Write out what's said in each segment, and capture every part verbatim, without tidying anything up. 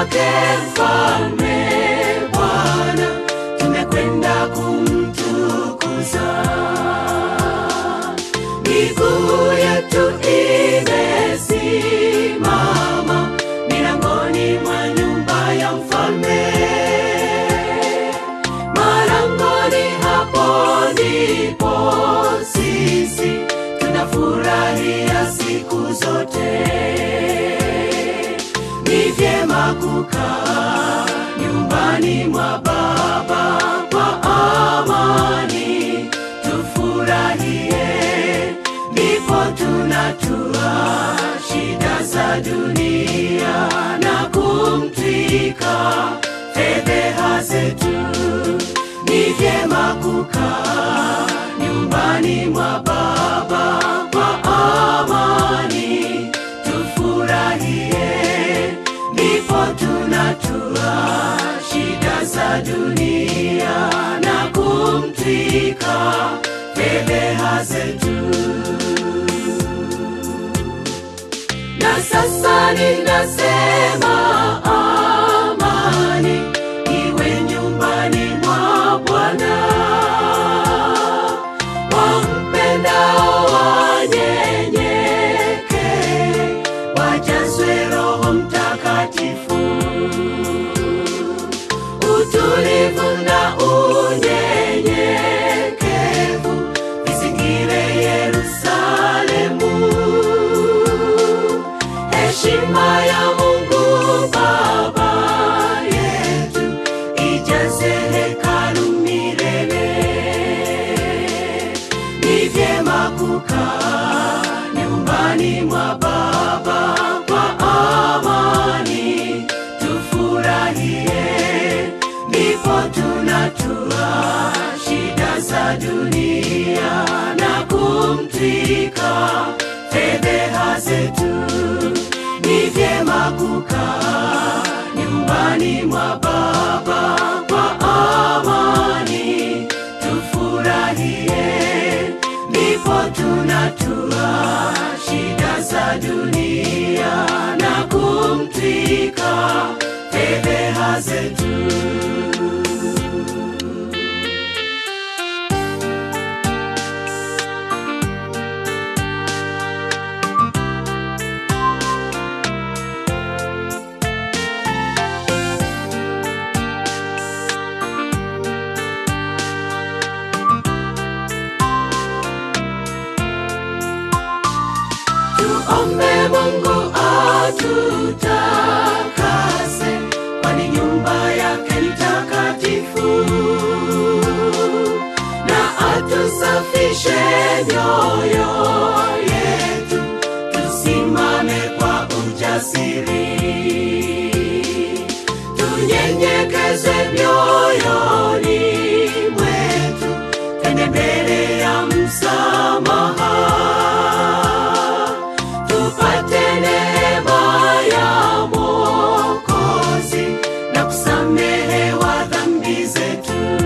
kwake Mfalme Bwana, tumekwenda kumtukuza. Miguu yetu imesimama milangoni mwa nyumba ya Mfalme. Malangoni hapo ndipo sisi tunafurahia siku zote. Ni vyema kukaa nyumbani mwa Baba kwa amani, tufurahie, ndipo tunatua shida za dunia na kumtwika fedheha zetu. Ni vyema kukaa nyumbani mwa Baba kwa amani, tufurahie, ndipo tunatua shida za dunia na kumtwika fedheha zetu. Na sasa ninasema amani iwe nyumbani mwa Bwana. Wampendao wanyenyeke, wajazwe Roho Mtakatifu. Utulivu na unyenyekevu vizingire Yerusalemu. Heshima ya Mungu Baba yetu ijaze hekalu milele. Ni vyema kukaa nyumbani mwa Baba kwa amani, tufurahie, ndipo tunatua shida za dunia na kumtwika fedheha zetu. Ni vyema kukaa nyumbani mwa Baba kwa amani, tufurahie, ndipo tunatua shida za dunia na kumtwika fedheha zetu. Tuombe Mungu atutakase, kwani nyumba yake ni takatifu. Na atusafishe mioyo yetu, tusimame kwa ujasiri. Tunyenyekeze mioyoni mwetu, twende mbele ya msamaha. Tupate neema ya Mwokozi na kusamehewa dhambi zetu.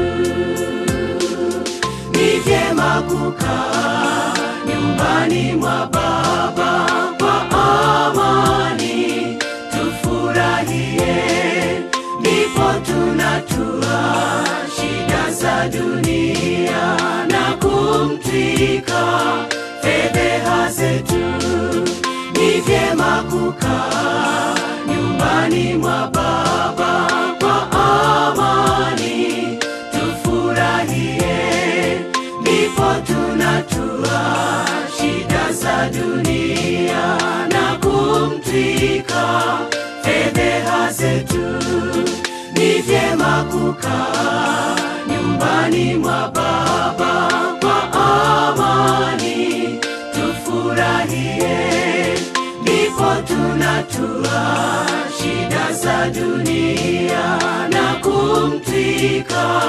Ni vyema kukaa nyumbani mwa Baba kwa amani, tufurahie, ndipo tunatua shida za dunia na kumtwika fedheha zetu. Ni vyema kukaa nyumbani mwa Baba kwa amani, tufurahie, ndipo tunatua shida za dunia na kumtwika fedheha zetu. Ni vyema kukaa nyumbani mwa Baba kwa amani, tufurahie, ndipo tunatua shida za dunia na kumtwika